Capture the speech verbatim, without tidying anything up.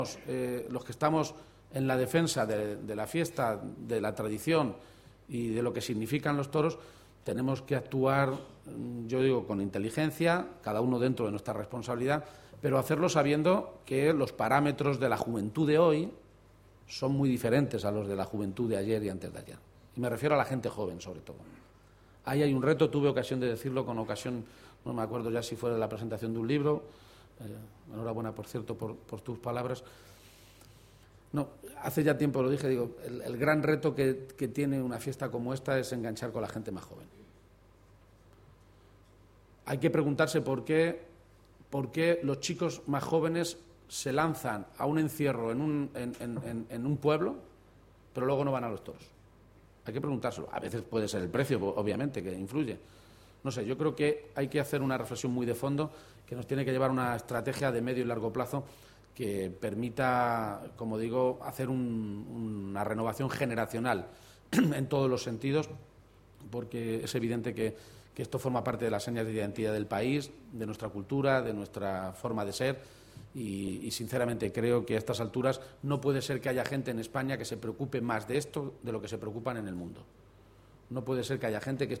eh, los que estamos en la defensa de, de la fiesta, de la tradición y de lo que significan los toros, tenemos que actuar, yo digo, con inteligencia, cada uno dentro de nuestra responsabilidad, pero hacerlo sabiendo que los parámetros de la juventud de hoy son muy diferentes a los de la juventud de ayer y antes de ayer. Y me refiero a la gente joven, sobre todo. Ahí hay un reto, tuve ocasión de decirlo con ocasión, no me acuerdo ya si fue la presentación de un libro, eh, enhorabuena, por cierto, por, por tus palabras. No, hace ya tiempo lo dije, digo, el, el gran reto que, que tiene una fiesta como esta es enganchar con la gente más joven. Hay que preguntarse por qué, por qué los chicos más jóvenes se lanzan a un encierro en un, en, en, en un pueblo, pero luego no van a los toros. Hay que preguntárselo. A veces puede ser el precio, obviamente, que influye. No sé, yo creo que hay que hacer una reflexión muy de fondo que nos tiene que llevar a una estrategia de medio y largo plazo que permita, como digo, hacer un, una renovación generacional en todos los sentidos, porque es evidente que, que esto forma parte de las señas de identidad del país, de nuestra cultura, de nuestra forma de ser, y, y sinceramente creo que a estas alturas no puede ser que haya gente en España que se preocupe más de esto de lo que se preocupan en el mundo. No puede ser que haya gente que